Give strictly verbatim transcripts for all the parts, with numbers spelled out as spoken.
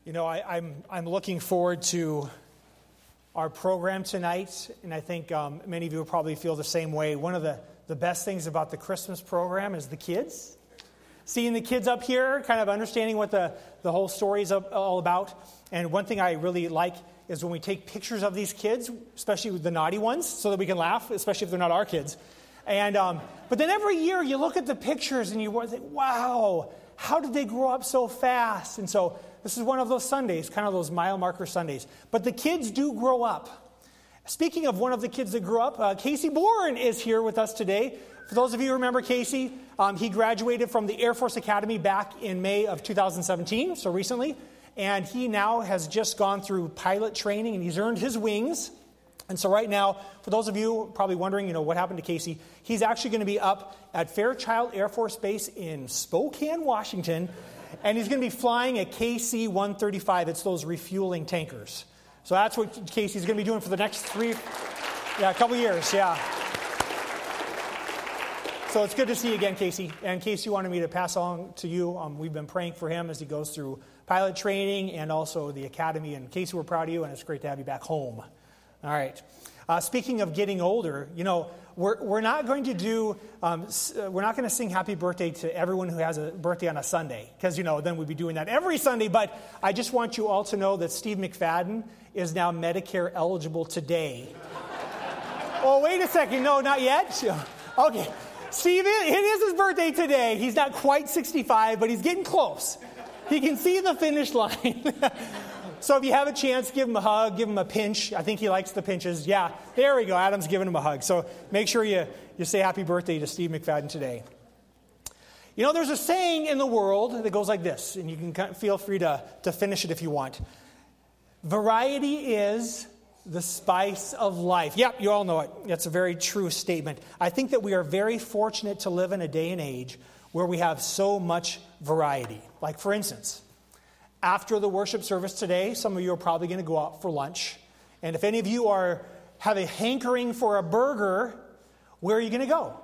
You know, I, I'm I'm looking forward to our program tonight, and I think um, many of you will probably feel the same way. One of the, the best things about the Christmas program is the kids. Seeing the kids up here, kind of understanding what the, the whole story is all about. And one thing I really like is when we take pictures of these kids, especially with the naughty ones, so that we can laugh, especially if they're not our kids. And um, but then every year you look at the pictures and you think, wow, how did they grow up so fast? And so this is one of those Sundays, kind of those mile marker Sundays. But the kids do grow up. Speaking of one of the kids that grew up, uh, Casey Bourne is here with us today. For those of you who remember Casey, um, he graduated from the Air Force Academy back in May of two thousand seventeen, so recently. And he now has just gone through pilot training, and he's earned his wings. And so right now, for those of you probably wondering, you know, what happened to Casey, he's actually going to be up at Fairchild Air Force Base in Spokane, Washington, and he's going to be flying a K C one thirty-five. It's those refueling tankers. So that's what Casey's going to be doing for the next three, yeah, a couple years, yeah. So it's good to see you again, Casey. And Casey wanted me to pass along to you. Um, we've been praying for him as he goes through pilot training and also the academy. And Casey, we're proud of you, and it's great to have you back home. All right. Uh, speaking of getting older, you know, we're we're not going to do um, we're not going to sing Happy Birthday to everyone who has a birthday on a Sunday, because you know then we'd be doing that every Sunday. But I just want you all to know that Steve McFadden is now Medicare eligible today. Oh, wait a second, no, not yet. Okay, Steve, it is his birthday today. He's not quite sixty-five, but he's getting close. He can see the finish line. So if you have a chance, give him a hug, give him a pinch. I think he likes the pinches. Yeah, there we go. Adam's giving him a hug. So make sure you, you say happy birthday to Steve McFadden today. You know, there's a saying in the world that goes like this, and you can kind of feel free to, to finish it if you want. Variety is the spice of life. Yep, you all know it. That's a very true statement. I think that we are very fortunate to live in a day and age where we have so much variety. Like, for instance, after the worship service today, some of you are probably going to go out for lunch. And if any of you are have a hankering for a burger, where are you going to go?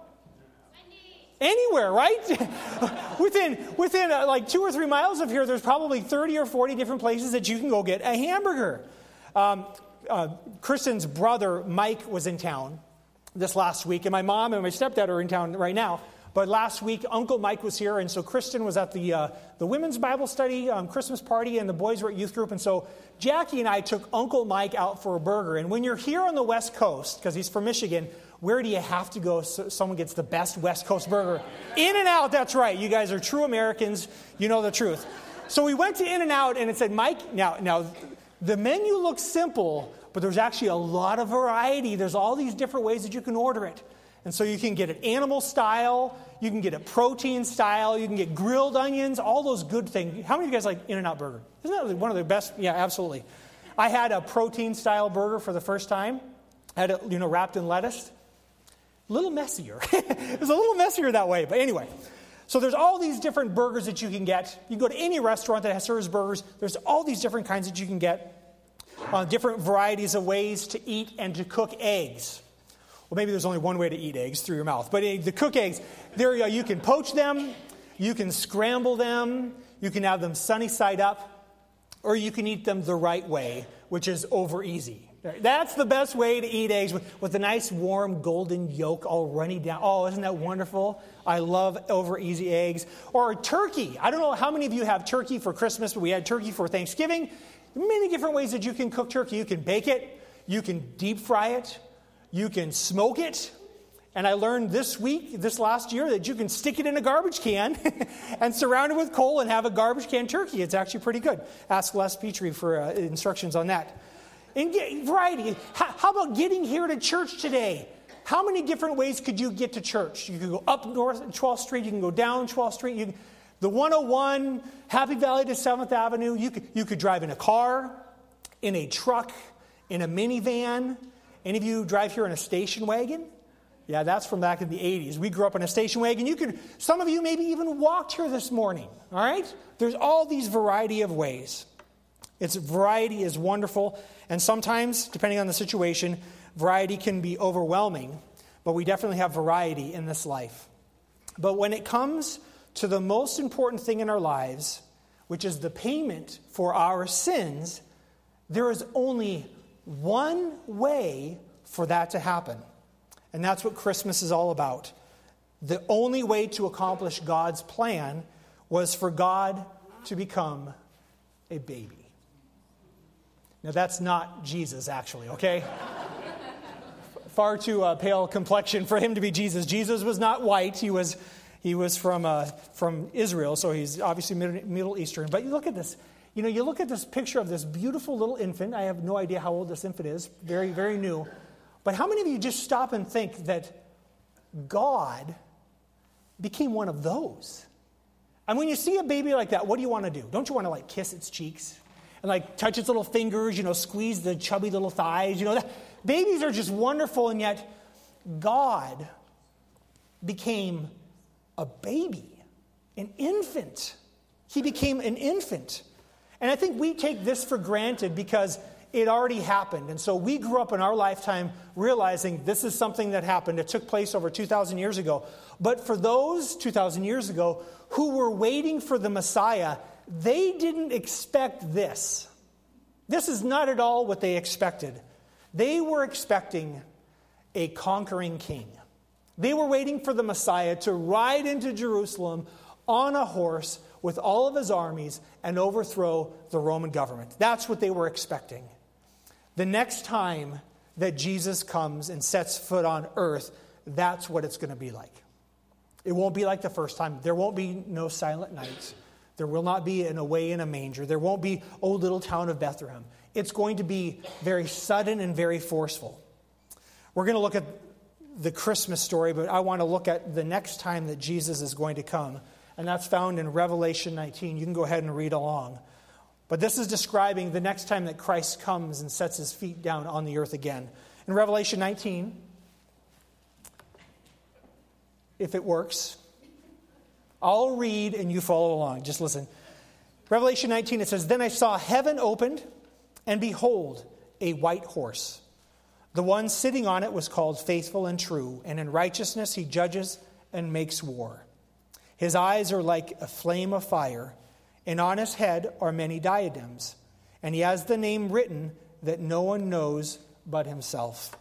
Anywhere, right? within within uh, like two or three miles of here, there's probably thirty or forty different places that you can go get a hamburger. Um, uh, Kristen's brother, Mike, was in town this last week, and my mom and my stepdad are in town right now. But last week, Uncle Mike was here, and so Kristen was at the uh, the women's Bible study um, Christmas party, and the boys were at youth group. And so Jackie and I took Uncle Mike out for a burger. And when you're here on the West Coast, because he's from Michigan, where do you have to go so someone gets the best West Coast burger? In-N-Out, that's right. You guys are true Americans. You know the truth. So we went to In-N-Out, and it said, Mike, now, now the menu looks simple, but there's actually a lot of variety. There's all these different ways that you can order it. And so you can get it animal style, you can get it protein style, you can get grilled onions, all those good things. How many of you guys like In-N-Out burger? Isn't that one of the best? Yeah, absolutely. I had a protein style burger for the first time. I had it, you know, wrapped in lettuce. A little messier. It was a little messier that way, but anyway. So there's all these different burgers that you can get. You can go to any restaurant that serves burgers. There's all these different kinds that you can get. Uh, different varieties of ways to eat and to cook eggs. Well, maybe there's only one way to eat eggs, through your mouth. But the cook eggs, there you, you can poach them, you can scramble them, you can have them sunny side up, or you can eat them the right way, which is over easy. That's the best way to eat eggs, with, with a nice warm golden yolk all runny down. Oh, isn't that wonderful? I love over easy eggs. Or turkey. I don't know how many of you have turkey for Christmas, but we had turkey for Thanksgiving. Many different ways that you can cook turkey. You can bake it, you can deep fry it, you can smoke it, and I learned this week, this last year, that you can stick it in a garbage can and surround it with coal and have a garbage can turkey. It's actually pretty good. Ask Les Petrie for uh, instructions on that. And get, variety. How, how about getting here to church today? How many different ways could you get to church? You could go up North twelfth Street. You can go down twelfth Street. You can, the one oh one, Happy Valley to seventh Avenue. You could, you could drive in a car, in a truck, in a minivan. Any of you drive here in a station wagon? Yeah, that's from back in the eighties. We grew up in a station wagon. You could, some of you maybe even walked here this morning, all right? There's all these variety of ways. Its variety is wonderful, and sometimes, depending on the situation, variety can be overwhelming, but we definitely have variety in this life. But when it comes to the most important thing in our lives, which is the payment for our sins, there is only one way for that to happen. And that's what Christmas is all about. The only way to accomplish God's plan was for God to become a baby. Now, that's not Jesus, actually, okay? Far too uh, pale complexion for him to be Jesus. Jesus was not white. He was he was from uh, from Israel, so he's obviously Middle Eastern. But you look at this. You know, you look at this picture of this beautiful little infant. I have no idea how old this infant is. Very, very new. But how many of you just stop and think that God became one of those? And when you see a baby like that, what do you want to do? Don't you want to, like, kiss its cheeks? And, like, touch its little fingers, you know, squeeze the chubby little thighs, you know. That, babies are just wonderful, and yet God became a baby, an infant. He became an infant. And I think we take this for granted because it already happened. And so we grew up in our lifetime realizing this is something that happened. It took place over two thousand years ago. But for those two thousand years ago who were waiting for the Messiah, they didn't expect this. This is not at all what they expected. They were expecting a conquering king. They were waiting for the Messiah to ride into Jerusalem on a horse with all of his armies and overthrow the Roman government. That's what they were expecting. The next time that Jesus comes and sets foot on earth, that's what it's going to be like. It won't be like the first time. There won't be no silent nights. There will not be an away in a manger. There won't be, oh, little town of Bethlehem. It's going to be very sudden and very forceful. We're going to look at the Christmas story, but I want to look at the next time that Jesus is going to come. And that's found in Revelation nineteen. You can go ahead and read along. But this is describing the next time that Christ comes and sets his feet down on the earth again. In Revelation nineteen, if it works, I'll read and you follow along. Just listen. Revelation nineteen, it says, "Then I saw heaven opened, and behold, a white horse. The one sitting on it was called Faithful and True, and in righteousness he judges and makes war. His eyes are like a flame of fire, and on his head are many diadems. And he has the name written that no one knows but himself.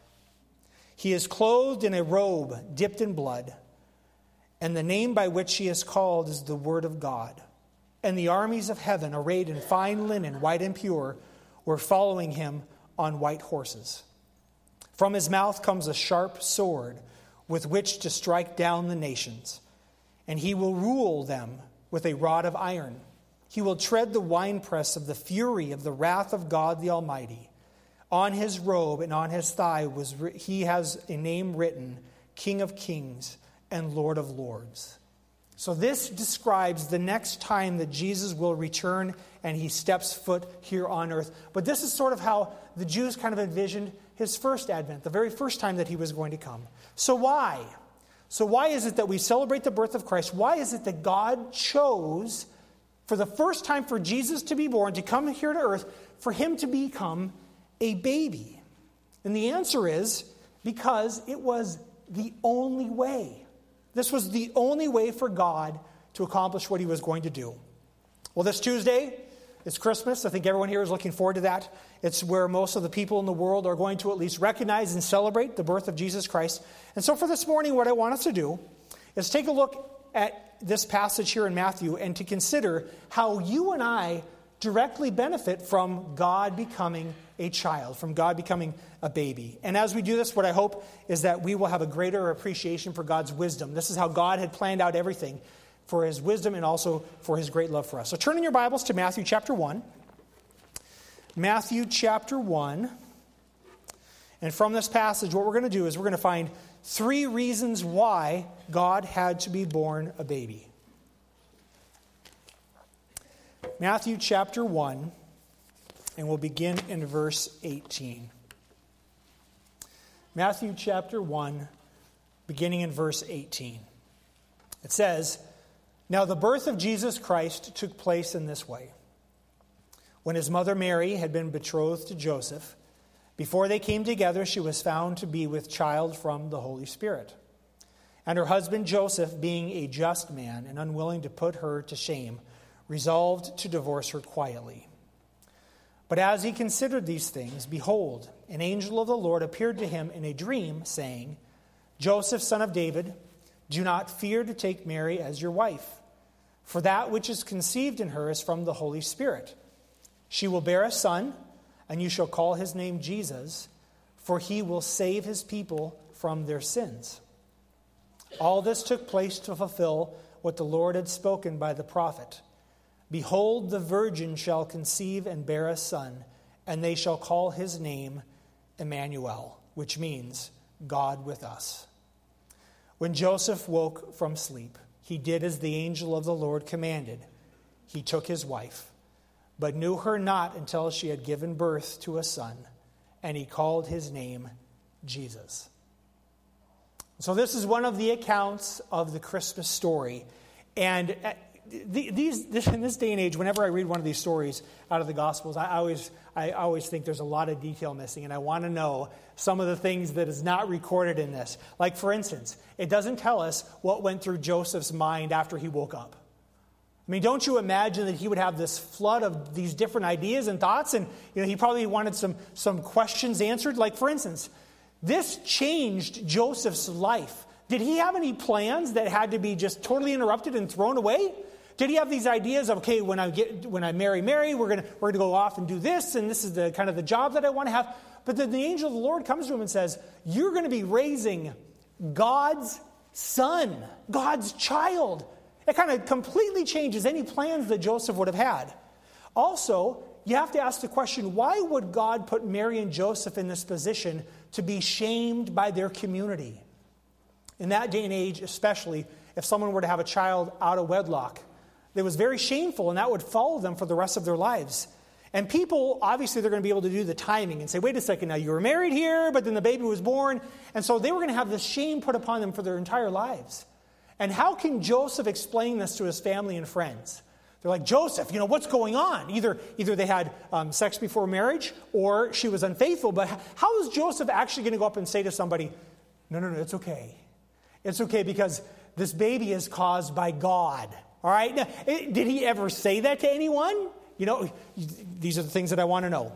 He is clothed in a robe dipped in blood, and the name by which he is called is the Word of God. And the armies of heaven, arrayed in fine linen, white and pure, were following him on white horses. From his mouth comes a sharp sword with which to strike down the nations. And he will rule them with a rod of iron. He will tread the winepress of the fury of the wrath of God the Almighty. On his robe and on his thigh was he has a name written, King of Kings and Lord of Lords." So this describes the next time that Jesus will return and he steps foot here on earth. But this is sort of how the Jews kind of envisioned his first advent, the very first time that he was going to come. So why? So why is it that we celebrate the birth of Christ? Why is it that God chose for the first time for Jesus to be born, to come here to earth, for him to become a baby? And the answer is because it was the only way. This was the only way for God to accomplish what he was going to do. Well, this Tuesday, it's Christmas. I think everyone here is looking forward to that. It's where most of the people in the world are going to at least recognize and celebrate the birth of Jesus Christ. And so for this morning, what I want us to do is take a look at this passage here in Matthew and to consider how you and I directly benefit from God becoming a child, from God becoming a baby. And as we do this, what I hope is that we will have a greater appreciation for God's wisdom. This is how God had planned out everything, for his wisdom and also for his great love for us. So turn in your Bibles to Matthew chapter one. Matthew chapter one. And from this passage, what we're going to do is we're going to find three reasons why God had to be born a baby. Matthew chapter one, and we'll begin in verse eighteen. Matthew chapter one, beginning in verse eighteen. It says, "Now the birth of Jesus Christ took place in this way. When his mother Mary had been betrothed to Joseph, before they came together, she was found to be with child from the Holy Spirit. And her husband Joseph, being a just man and unwilling to put her to shame, resolved to divorce her quietly. But as he considered these things, behold, an angel of the Lord appeared to him in a dream, saying, Joseph, son of David, do not fear to take Mary as your wife, for that which is conceived in her is from the Holy Spirit. She will bear a son, and you shall call his name Jesus, for he will save his people from their sins. All this took place to fulfill what the Lord had spoken by the prophet. Behold, the virgin shall conceive and bear a son, and they shall call his name Emmanuel, which means God with us. When Joseph woke from sleep, he did as the angel of the Lord commanded. He took his wife, but knew her not until she had given birth to a son, and he called his name Jesus. So this is one of the accounts of the Christmas story. And these, this, in this day and age, whenever I read one of these stories out of the Gospels, I always, I always think there's a lot of detail missing, and I want to know some of the things that is not recorded in this. Like, for instance, it doesn't tell us what went through Joseph's mind after he woke up. I mean, don't you imagine that he would have this flood of these different ideas and thoughts, and you know, he probably wanted some, some questions answered. Like, for instance, this changed Joseph's life. Did he have any plans that had to be just totally interrupted and thrown away? Did he have these ideas of, okay, when I get when I marry Mary, we're gonna we're gonna go off and do this, and this is the kind of the job that I want to have? But then the angel of the Lord comes to him and says, you're going to be raising God's son, God's child. It kind of completely changes any plans that Joseph would have had. Also, you have to ask the question, why would God put Mary and Joseph in this position to be shamed by their community? In that day and age, especially, if someone were to have a child out of wedlock, it was very shameful, and that would follow them for the rest of their lives. And people, obviously, they're going to be able to do the timing and say, wait a second, now you were married here, but then the baby was born. And so they were going to have this shame put upon them for their entire lives. And how can Joseph explain this to his family and friends? They're like, Joseph, you know, what's going on? Either, either they had um, sex before marriage or she was unfaithful. But how is Joseph actually going to go up and say to somebody, no, no, no, it's okay. It's okay because this baby is caused by God. All right? Now, it, did he ever say that to anyone? You know, these are the things that I want to know.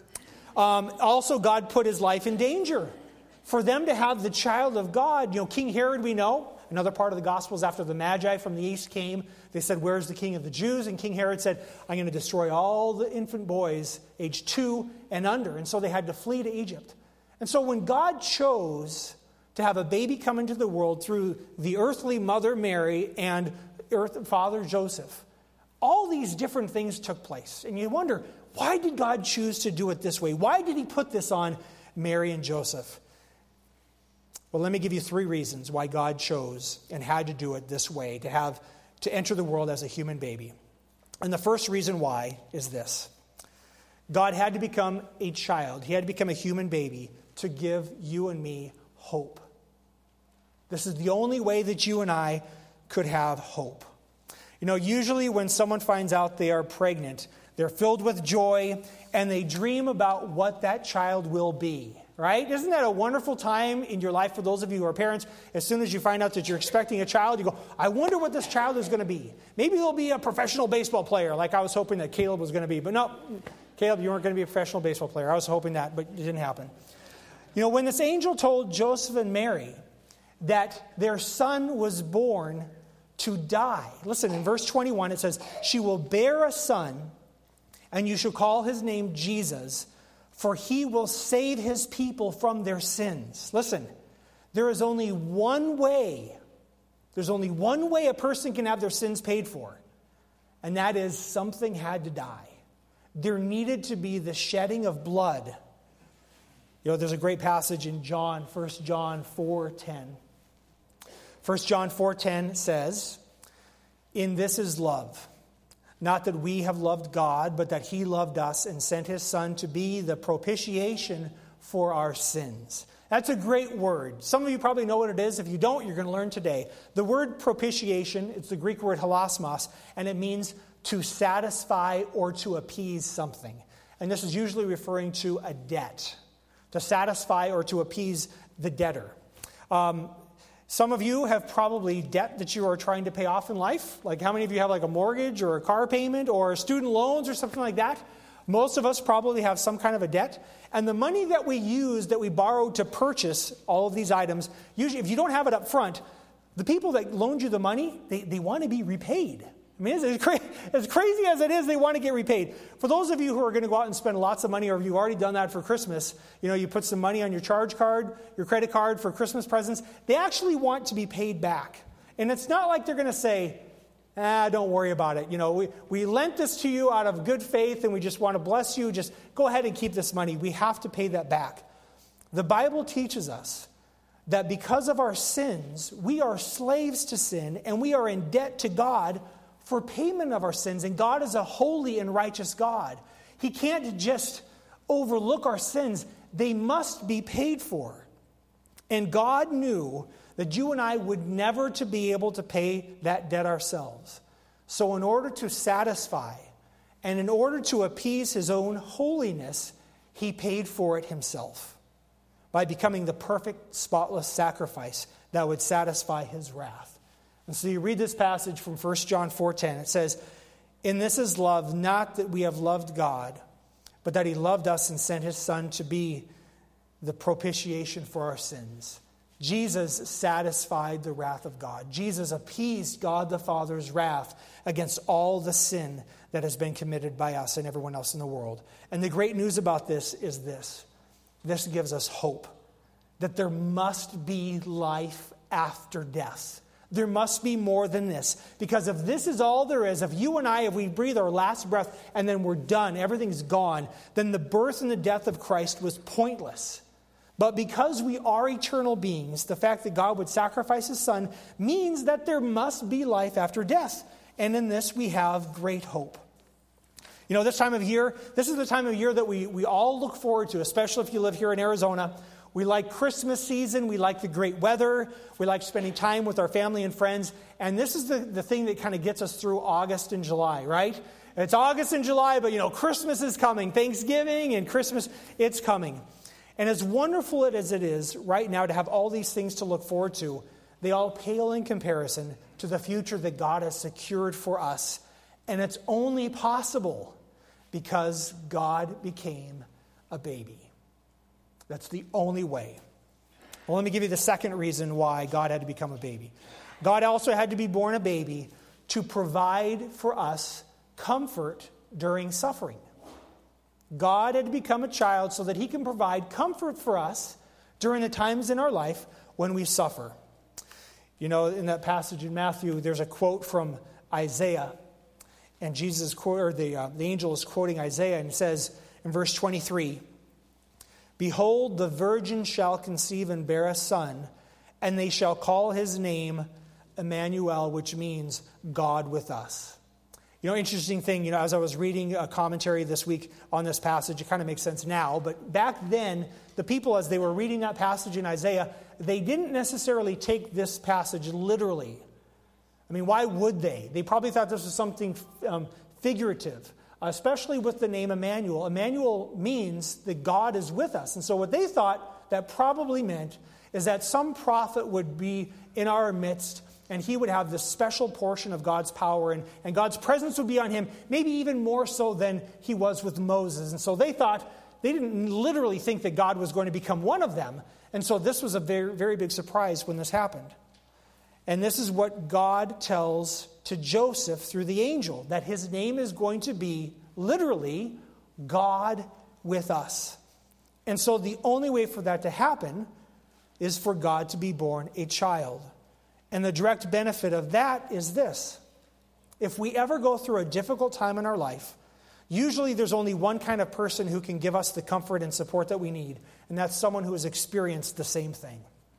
Um, also, God put his life in danger. For them to have the child of God, you know, King Herod, we know, another part of the Gospels, after the Magi from the east came, they said, where's the king of the Jews? And King Herod said, I'm going to destroy all the infant boys age two and under. And so they had to flee to Egypt. And so when God chose to have a baby come into the world through the earthly mother Mary and earth father Joseph, all these different things took place. And you wonder, why did God choose to do it this way? Why did he put this on Mary and Joseph? Well, let me give you three reasons why God chose and had to do it this way, to have to enter the world as a human baby. And the first reason why is this. God had to become a child. He had to become a human baby to give you and me hope. This is the only way that you and I could have hope. You know, usually when someone finds out they are pregnant, they're filled with joy and they dream about what that child will be. Right? Isn't that a wonderful time in your life for those of you who are parents? As soon as you find out that you're expecting a child, you go, I wonder what this child is going to be. Maybe they'll be a professional baseball player like I was hoping that Caleb was going to be. But no, Caleb, you weren't going to be a professional baseball player. I was hoping that, but it didn't happen. You know, when this angel told Joseph and Mary that their son was born to die. Listen, in verse twenty-one it says, she will bear a son, and you shall call his name Jesus, for he will save his people from their sins. Listen, there is only one way, there's only one way a person can have their sins paid for, and that is something had to die. There needed to be the shedding of blood. You know, there's a great passage in John, First John four ten. First John four ten says, in this is love, not that we have loved God, but that he loved us and sent his Son to be the propitiation for our sins. That's a great word. Some of you probably know what it is. If you don't, you're going to learn today. The word propitiation, it's the Greek word hilasmos, and it means to satisfy or to appease something. And this is usually referring to a debt, to satisfy or to appease the debtor. Um, Some of you have probably debt that you are trying to pay off in life. Like how many of you have like a mortgage or a car payment or student loans or something like that? Most of us probably have some kind of a debt. And the money that we use, that we borrow to purchase all of these items, usually if you don't have it up front, the people that loaned you the money, they, they want to be repaid. I mean, as, cra- as crazy as it is, they want to get repaid. For those of you who are going to go out and spend lots of money, or if you've already done that for Christmas, you know, you put some money on your charge card, your credit card for Christmas presents, they actually want to be paid back. And it's not like they're going to say, ah, don't worry about it. You know, we, we lent this to you out of good faith and we just want to bless you. Just go ahead and keep this money. We have to pay that back. The Bible teaches us that because of our sins, we are slaves to sin and we are in debt to God for payment of our sins. And God is a holy and righteous God. He can't just overlook our sins. They must be paid for. And God knew that you and I would never to be able to pay that debt ourselves. So in order to satisfy and in order to appease his own holiness, he paid for it himself by becoming the perfect, spotless sacrifice that would satisfy his wrath. And so you read this passage from First John four ten. It says, "In this is love, not that we have loved God, but that he loved us and sent his Son to be the propitiation for our sins." Jesus satisfied the wrath of God. Jesus appeased God the Father's wrath against all the sin that has been committed by us and everyone else in the world. And the great news about this is this. This gives us hope that there must be life after death. There must be more than this. Because if this is all there is, if you and I, if we breathe our last breath and then we're done, everything's gone, then the birth and the death of Christ was pointless. But because we are eternal beings, the fact that God would sacrifice his Son means that there must be life after death. And in this we have great hope. You know, this time of year, this is the time of year that we, we all look forward to, especially if you live here in Arizona. We like Christmas season. We like the great weather. We like spending time with our family and friends. And this is the, the thing that kind of gets us through August and July, right? It's August and July, but, you know, Christmas is coming. Thanksgiving and Christmas, it's coming. And as wonderful as it is right now to have all these things to look forward to, they all pale in comparison to the future that God has secured for us. And it's only possible because God became a baby. That's the only way. Well, let me give you the second reason why God had to become a baby. God also had to be born a baby to provide for us comfort during suffering. God had to become a child so that he can provide comfort for us during the times in our life when we suffer. You know, in that passage in Matthew, there's a quote from Isaiah. And Jesus, or the, uh, the angel is quoting Isaiah and says in verse twenty-three, "Behold, the virgin shall conceive and bear a son, and they shall call his name Emmanuel," which means God with us. You know, interesting thing, you know, as I was reading a commentary this week on this passage, it kind of makes sense now. But back then, the people, as they were reading that passage in Isaiah, they didn't necessarily take this passage literally. I mean, why would they? They probably thought this was something um, figurative, especially with the name Emmanuel. Emmanuel means that God is with us. And so what they thought that probably meant is that some prophet would be in our midst and he would have this special portion of God's power and, and God's presence would be on him, maybe even more so than he was with Moses. And so they thought, they didn't literally think that God was going to become one of them. And so this was a very, very big surprise when this happened. And this is what God tells to Joseph through the angel, that his name is going to be literally God with us. And so the only way for that to happen is for God to be born a child. And the direct benefit of that is this. If we ever go through a difficult time in our life, usually there's only one kind of person who can give us the comfort and support that we need, and that's someone who has experienced the same thing.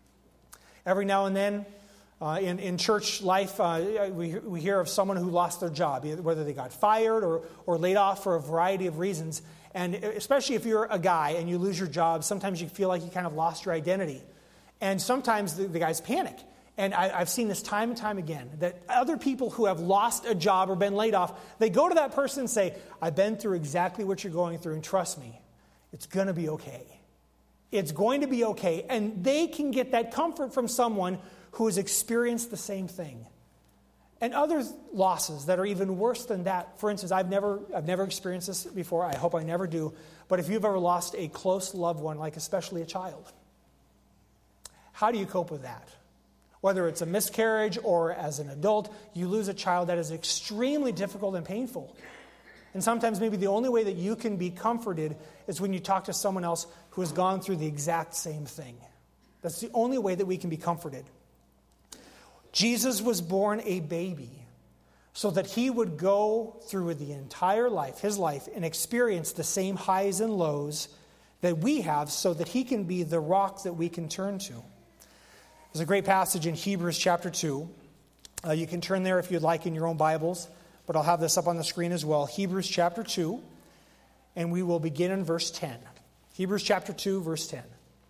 Every now and then, uh, in, in church life, uh, we, we hear of someone who lost their job, whether they got fired or, or laid off for a variety of reasons. And especially if you're a guy and you lose your job, sometimes you feel like you kind of lost your identity. And sometimes the, the guys panic. And I, I've seen this time and time again, that other people who have lost a job or been laid off, they go to that person and say, "I've been through exactly what you're going through, and trust me, it's going to be okay. It's going to be okay." And they can get that comfort from someone who has experienced the same thing. And other losses that are even worse than that. For instance, I've never, I've never experienced this before. I hope I never do. But if you've ever lost a close loved one, like especially a child, how do you cope with that? Whether it's a miscarriage or as an adult, you lose a child, that is extremely difficult and painful. And sometimes maybe the only way that you can be comforted is when you talk to someone else who has gone through the exact same thing. That's the only way that we can be comforted. Jesus was born a baby so that he would go through the entire life, his life, and experience the same highs and lows that we have so that he can be the rock that we can turn to. There's a great passage in Hebrews chapter two. Uh, you can turn there if you'd like in your own Bibles, but I'll have this up on the screen as well. Hebrews chapter two, and we will begin in verse ten. Hebrews chapter two, verse ten.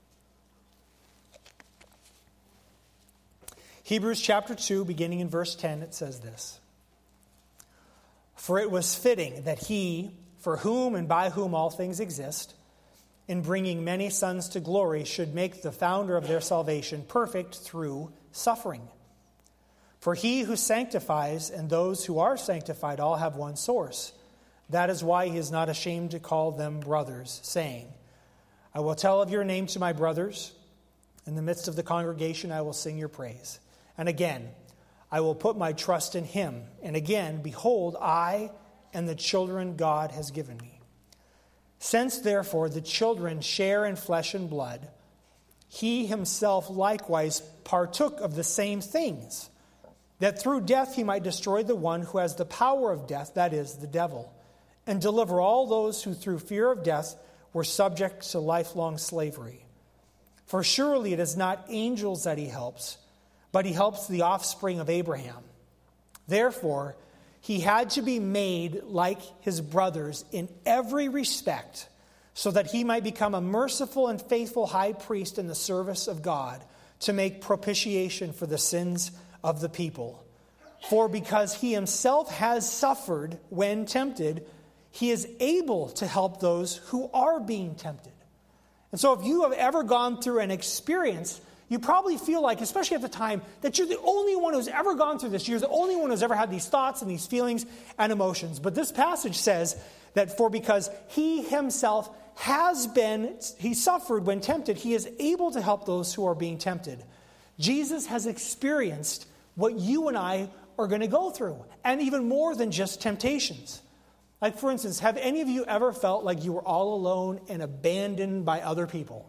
Hebrews chapter two, beginning in verse ten, it says this. For it was fitting that he, for whom and by whom all things exist, in bringing many sons to glory, should make the founder of their salvation perfect through suffering. For he who sanctifies and those who are sanctified all have one source. That is why he is not ashamed to call them brothers, saying, I will tell of your name to my brothers. In the midst of the congregation I will sing your praise. And again, I will put my trust in him. And again, behold, I and the children God has given me. Since, therefore, the children share in flesh and blood, he himself likewise partook of the same things, that through death he might destroy the one who has the power of death, that is, the devil, and deliver all those who through fear of death were subject to lifelong slavery. For surely it is not angels that he helps, but he helps the offspring of Abraham. Therefore, he had to be made like his brothers in every respect, so that he might become a merciful and faithful high priest in the service of God, to make propitiation for the sins of the people. For because he himself has suffered when tempted, he is able to help those who are being tempted. And so if you have ever gone through an experience, you probably feel like, especially at the time, that you're the only one who's ever gone through this. You're the only one who's ever had these thoughts and these feelings and emotions. But this passage says that for because he himself has been, he suffered when tempted, he is able to help those who are being tempted. Jesus has experienced what you and I are going to go through, and even more than just temptations. Like, for instance, have any of you ever felt like you were all alone and abandoned by other people?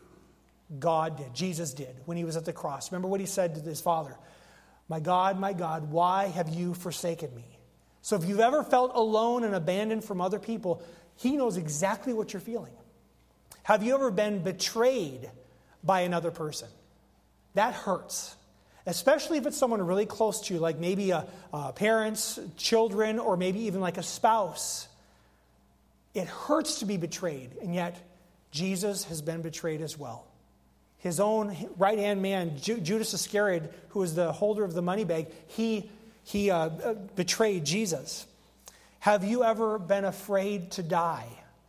God did. Jesus did when he was at the cross. Remember what he said to his Father? My God, my God, why have you forsaken me? So if you've ever felt alone and abandoned from other people, he knows exactly what you're feeling. Have you ever been betrayed by another person? That hurts. Especially if it's someone really close to you, like maybe a, a parents, children, or maybe even like a spouse. It hurts to be betrayed, and yet Jesus has been betrayed as well. His own right-hand man, Judas Iscariot, who was the holder of the money bag, he, he uh, betrayed Jesus. Have you ever been afraid to die?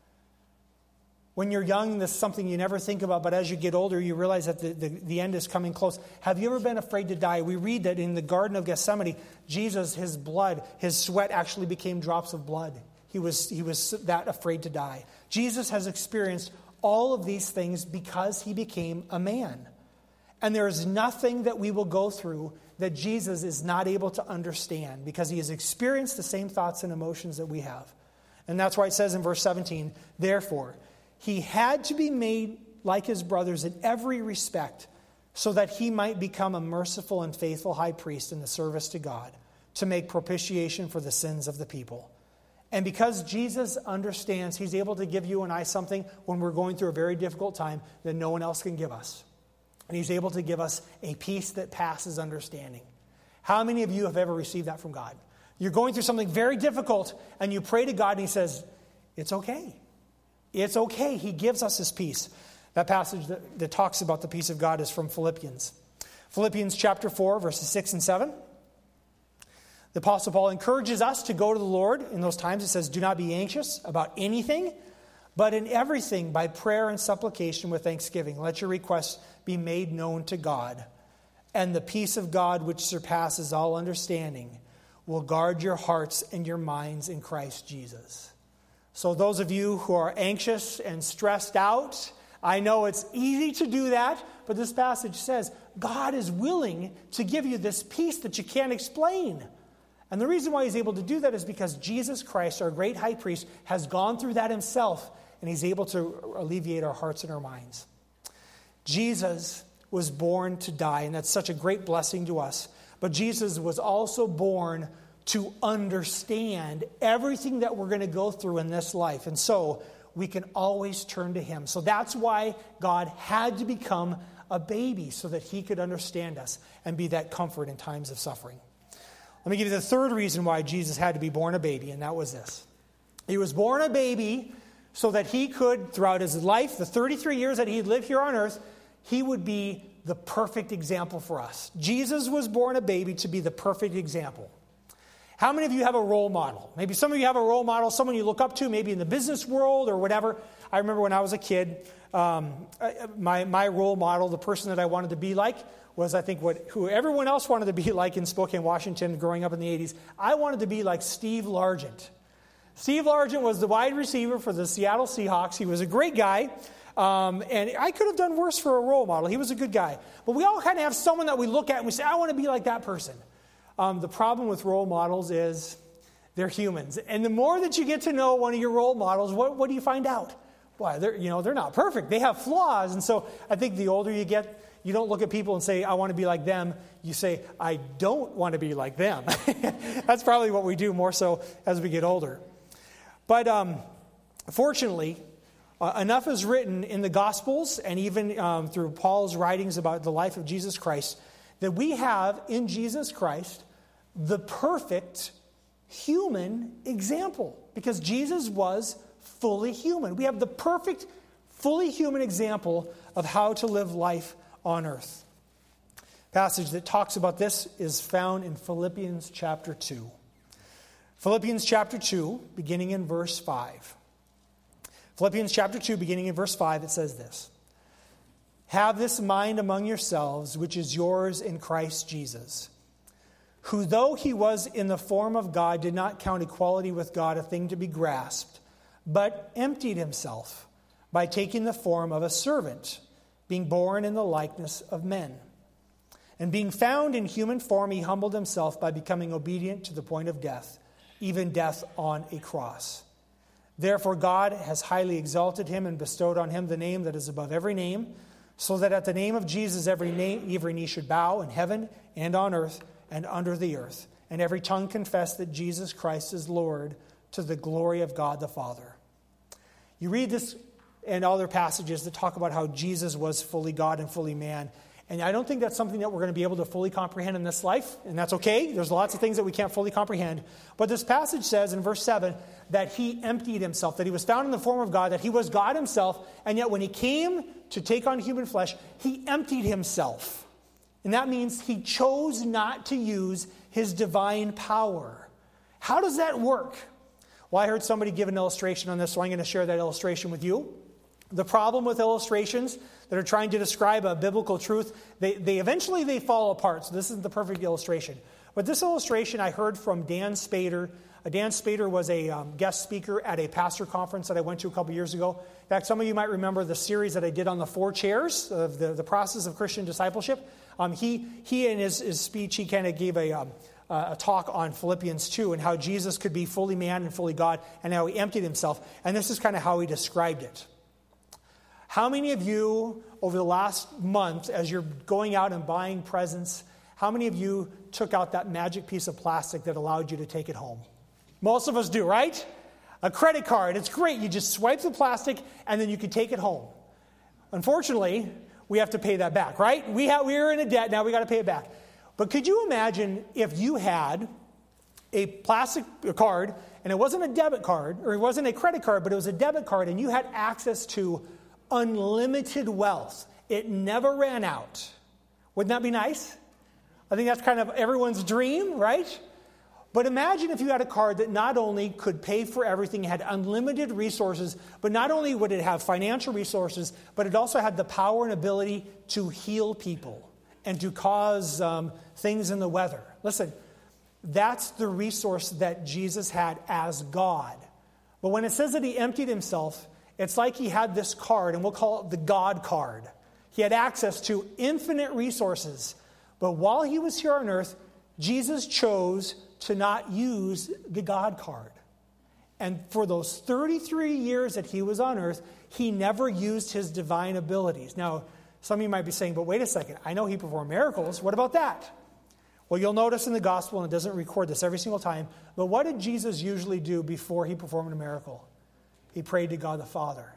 When you're young, this is something you never think about, but as you get older, you realize that the, the, the end is coming close. Have you ever been afraid to die? We read that in the Garden of Gethsemane, Jesus, his blood, his sweat actually became drops of blood. He was, he was that afraid to die. Jesus has experienced all of these things because he became a man. And there is nothing that we will go through that Jesus is not able to understand, because he has experienced the same thoughts and emotions that we have. And that's why it says in verse seventeen, therefore, he had to be made like his brothers in every respect, so that he might become a merciful and faithful high priest in the service to God, to make propitiation for the sins of the people. And because Jesus understands, he's able to give you and I something when we're going through a very difficult time that no one else can give us. And he's able to give us a peace that passes understanding. How many of you have ever received that from God? You're going through something very difficult, and you pray to God, and he says, it's okay. It's okay. He gives us his peace. That passage that, that talks about the peace of God is from Philippians. Philippians chapter four, verses six and seven. The Apostle Paul encourages us to go to the Lord in those times. It says, do not be anxious about anything, but in everything by prayer and supplication with thanksgiving. Let your requests be made known to God. And the peace of God, which surpasses all understanding, will guard your hearts and your minds in Christ Jesus. So those of you who are anxious and stressed out, I know it's easy to do that, but this passage says God is willing to give you this peace that you can't explain. And the reason why he's able to do that is because Jesus Christ, our great high priest, has gone through that himself, and he's able to alleviate our hearts and our minds. Jesus was born to die, and that's such a great blessing to us. But Jesus was also born to understand everything that we're going to go through in this life. And so we can always turn to him. So that's why God had to become a baby, so that he could understand us and be that comfort in times of suffering. Let me give you the third reason why Jesus had to be born a baby, and that was this. He was born a baby so that he could, throughout his life, the thirty-three years that he'd lived here on earth, he would be the perfect example for us. Jesus was born a baby to be the perfect example. How many of you have a role model? Maybe some of you have a role model, someone you look up to, maybe in the business world or whatever. I remember when I was a kid, um, my, my role model, the person that I wanted to be like, was I think what who everyone else wanted to be like in Spokane, Washington, growing up in the eighties. I wanted to be like Steve Largent. Steve Largent was the wide receiver for the Seattle Seahawks. He was a great guy. Um, and I could have done worse for a role model. He was a good guy. But we all kind of have someone that we look at and we say, I want to be like that person. Um, the problem with role models is they're humans. And the more that you get to know one of your role models, what, what do you find out? Boy, they're, you know, they're not perfect. They have flaws. And so I think the older you get, you don't look at people and say, I want to be like them. You say, I don't want to be like them. That's probably what we do more so as we get older. But um, fortunately, Uh, enough is written in the Gospels and even um, through Paul's writings about the life of Jesus Christ that we have in Jesus Christ the perfect human example, because Jesus was fully human. We have the perfect, fully human example of how to live life on earth. Passage that talks about this is found in Philippians chapter two. Philippians chapter two, beginning in verse five. Philippians chapter two, beginning in verse five, it says this. Have this mind among yourselves, which is yours in Christ Jesus, who though he was in the form of God, did not count equality with God a thing to be grasped, but emptied himself by taking the form of a servant, being born in the likeness of men. And being found in human form, he humbled himself by becoming obedient to the point of death, even death on a cross. Therefore God has highly exalted him and bestowed on him the name that is above every name, so that at the name of Jesus every name, every knee should bow in heaven and on earth and under the earth, and every tongue confess that Jesus Christ is Lord, to the glory of God the Father. You read this and other passages that talk about how Jesus was fully God and fully man. And I don't think that's something that we're going to be able to fully comprehend in this life, and that's okay. There's lots of things that we can't fully comprehend. But this passage says in verse seven that he emptied himself, that he was found in the form of God, that he was God himself, and yet when he came to take on human flesh, he emptied himself. And that means he chose not to use his divine power. How does that work? Well, I heard somebody give an illustration on this, so I'm going to share that illustration with you. The problem with illustrations that are trying to describe a biblical truth, they, they eventually they fall apart. So this isn't the perfect illustration. But this illustration I heard from Dan Spader. Uh, Dan Spader was a um, guest speaker at a pastor conference that I went to a couple years ago. In fact, some of you might remember the series that I did on the four chairs of the, the process of Christian discipleship. Um, he, he in his, his speech, he kind of gave a... Um, Uh, a talk on Philippians two and how Jesus could be fully man and fully God and how he emptied himself. And this is kind of how he described it. How many of you over the last month, as you're going out and buying presents, how many of you took out that magic piece of plastic that allowed you to take it home? Most of us do, right? A credit card. It's great. You just swipe the plastic and then you can take it home. Unfortunately, we have to pay that back, right? We have, we're in a debt. Now we got to pay it back. But could you imagine if you had a plastic card, and it wasn't a debit card, or it wasn't a credit card, but it was a debit card, and you had access to unlimited wealth. It never ran out. Wouldn't that be nice? I think that's kind of everyone's dream, right? But imagine if you had a card that not only could pay for everything, had unlimited resources, but not only would it have financial resources, but it also had the power and ability to heal people and to cause um, things in the weather. Listen, that's the resource that Jesus had as God. But when it says that he emptied himself, it's like he had this card, and we'll call it the God card. He had access to infinite resources. But while he was here on earth, Jesus chose to not use the God card. And for those thirty-three years that he was on earth, he never used his divine abilities. Now, some of you might be saying, but wait a second, I know he performed miracles. What about that? Well, you'll notice in the gospel, and it doesn't record this every single time, but what did Jesus usually do before he performed a miracle? He prayed to God the Father.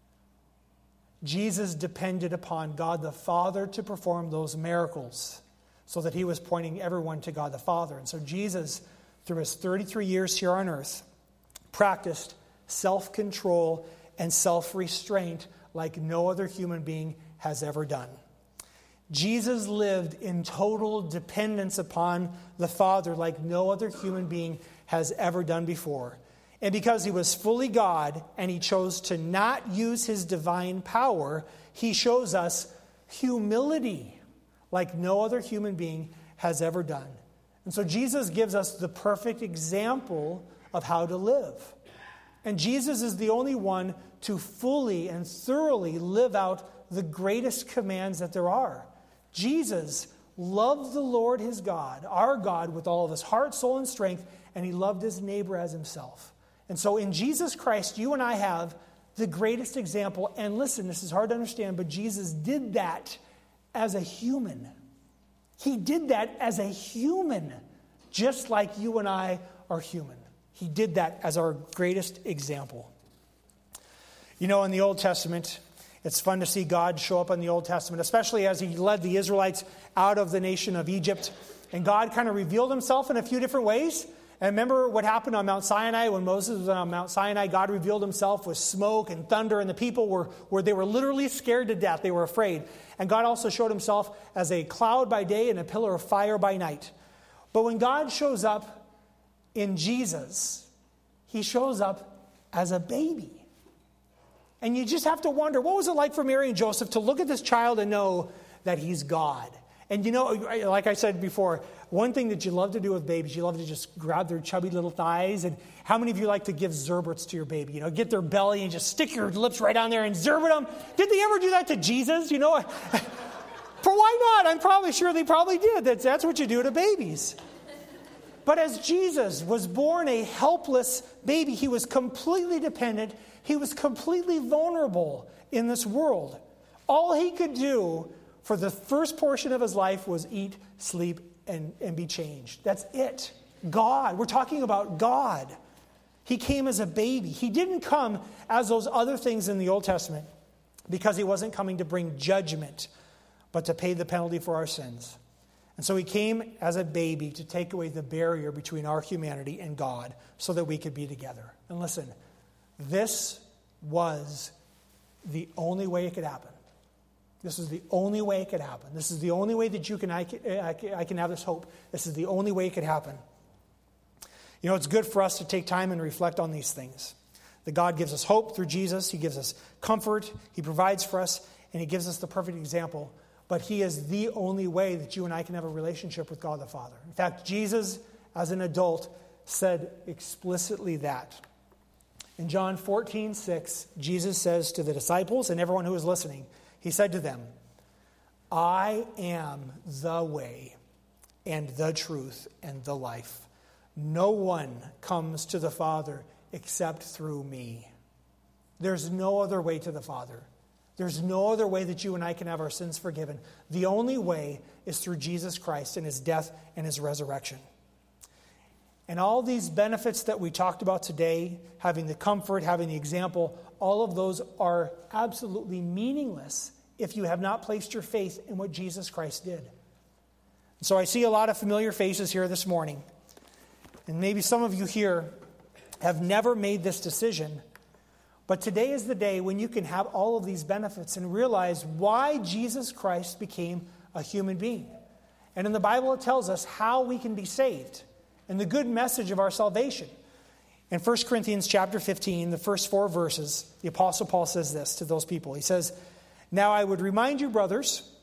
Jesus depended upon God the Father to perform those miracles, so that he was pointing everyone to God the Father. And so Jesus, through his thirty-three years here on earth, practiced self-control and self-restraint like no other human being has ever done. Jesus lived in total dependence upon the Father like no other human being has ever done before. And because he was fully God and he chose to not use his divine power, he shows us humility like no other human being has ever done. And so Jesus gives us the perfect example of how to live. And Jesus is the only one to fully and thoroughly live out the greatest commands that there are. Jesus loved the Lord his God, our God, with all of his heart, soul, and strength, and he loved his neighbor as himself. And so in Jesus Christ, you and I have the greatest example. And listen, this is hard to understand, but Jesus did that as a human. He did that as a human, just like you and I are human. He did that as our greatest example. You know, in the Old Testament, it's fun to see God show up in the Old Testament, especially as he led the Israelites out of the nation of Egypt. And God kind of revealed himself in a few different ways. And remember what happened on Mount Sinai? When Moses was on Mount Sinai, God revealed himself with smoke and thunder, and the people were, were they were literally scared to death. They were afraid. And God also showed himself as a cloud by day and a pillar of fire by night. But when God shows up in Jesus, he shows up as a baby. And you just have to wonder, what was it like for Mary and Joseph to look at this child and know that he's God? And you know, like I said before, one thing that you love to do with babies, you love to just grab their chubby little thighs. And how many of you like to give Zerberts to your baby? You know, get their belly and just stick your lips right on there and Zerbert them. Did they ever do that to Jesus? You know, for why not? I'm probably sure they probably did. That's, that's what you do to babies. But as Jesus was born a helpless baby, he was completely dependent. He was completely vulnerable in this world. All he could do for the first portion of his life was eat, sleep, and, and be changed. That's it. God. We're talking about God. He came as a baby. He didn't come as those other things in the Old Testament because he wasn't coming to bring judgment, but to pay the penalty for our sins. And so he came as a baby to take away the barrier between our humanity and God so that we could be together. And listen, this was the only way it could happen. This is the only way it could happen. This is the only way that you can I, can, I, can, I can have this hope. This is the only way it could happen. You know, it's good for us to take time and reflect on these things. That God gives us hope through Jesus. He gives us comfort. He provides for us. And he gives us the perfect example. But he is the only way that you and I can have a relationship with God the Father. In fact, Jesus, as an adult, said explicitly that. In John fourteen six, Jesus says to the disciples and everyone who is listening, he said to them, I am the way and the truth and the life. No one comes to the Father except through me. There's no other way to the Father. There's no other way that you and I can have our sins forgiven. The only way is through Jesus Christ and his death and his resurrection. And all these benefits that we talked about today, having the comfort, having the example, all of those are absolutely meaningless if you have not placed your faith in what Jesus Christ did. So I see a lot of familiar faces here this morning. And maybe some of you here have never made this decision. But today is the day when you can have all of these benefits and realize why Jesus Christ became a human being. And in the Bible it tells us how we can be saved and the good message of our salvation. In First Corinthians chapter fifteen, the first four verses, the Apostle Paul says this to those people. He says, Now I would remind you, brothers,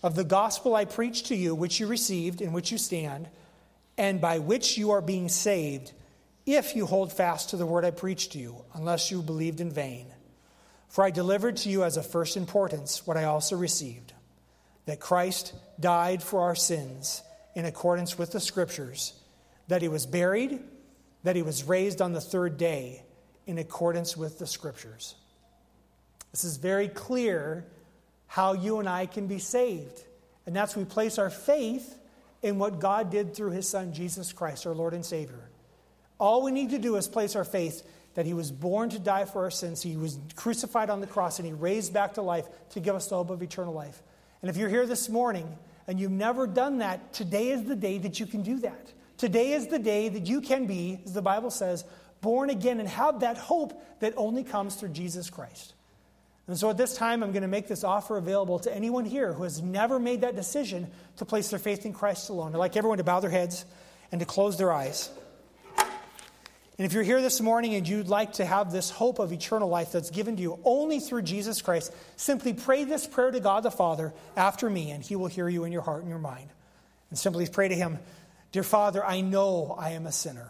of the gospel I preached to you, which you received, in which you stand, and by which you are being saved, if you hold fast to the word I preached to you, unless you believed in vain. For I delivered to you as of first importance what I also received, that Christ died for our sins in accordance with the Scriptures, that he was buried, that he was raised on the third day in accordance with the Scriptures. This is very clear how you and I can be saved. And that's we place our faith in what God did through his Son, Jesus Christ, our Lord and Savior. All we need to do is place our faith that he was born to die for our sins, he was crucified on the cross, and he raised back to life to give us the hope of eternal life. And if you're here this morning and you've never done that, today is the day that you can do that. Today is the day that you can be, as the Bible says, born again and have that hope that only comes through Jesus Christ. And so at this time, I'm going to make this offer available to anyone here who has never made that decision to place their faith in Christ alone. I'd like everyone to bow their heads and to close their eyes. And if you're here this morning and you'd like to have this hope of eternal life that's given to you only through Jesus Christ, simply pray this prayer to God the Father after me, and he will hear you in your heart and your mind. And simply pray to him, "Dear Father, I know I am a sinner.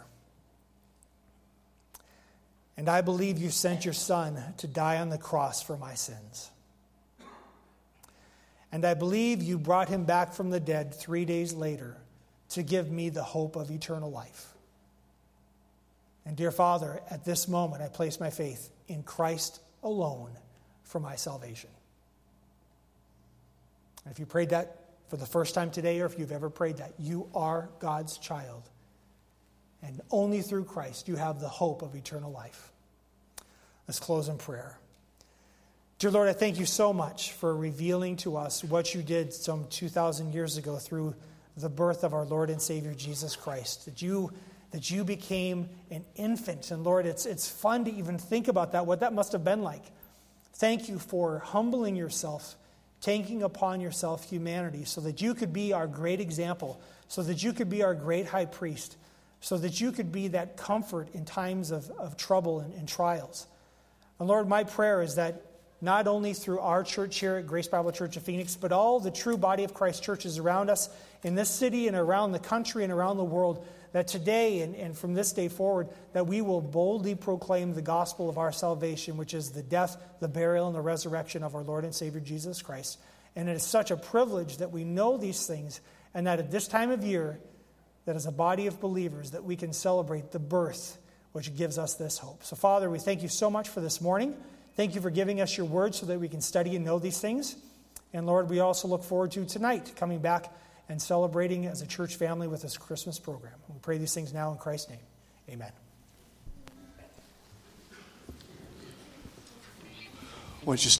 And I believe you sent your Son to die on the cross for my sins. And I believe you brought him back from the dead three days later to give me the hope of eternal life. And dear Father, at this moment I place my faith in Christ alone for my salvation." And if you prayed that for the first time today, or if you've ever prayed that, you are God's child. And only through Christ you have the hope of eternal life. Let's close in prayer. Dear Lord, I thank you so much for revealing to us what you did some two thousand years ago through the birth of our Lord and Savior Jesus Christ. That you that you became an infant. And Lord, it's it's fun to even think about that, what that must have been like. Thank you for humbling yourself, taking upon yourself humanity so that you could be our great example, so that you could be our great high priest, so that you could be that comfort in times of, of trouble and, and trials. And Lord, my prayer is that not only through our church here at Grace Bible Church of Phoenix, but all the true body of Christ churches around us in this city and around the country and around the world, that today and, and from this day forward, that we will boldly proclaim the gospel of our salvation, which is the death, the burial, and the resurrection of our Lord and Savior Jesus Christ. And it is such a privilege that we know these things, and that at this time of year, that as a body of believers, that we can celebrate the birth, which gives us this hope. So Father, we thank you so much for this morning. Thank you for giving us your word so that we can study and know these things. And Lord, we also look forward to tonight coming back and celebrating as a church family with this Christmas program. We pray these things now in Christ's name. Amen. Why don't you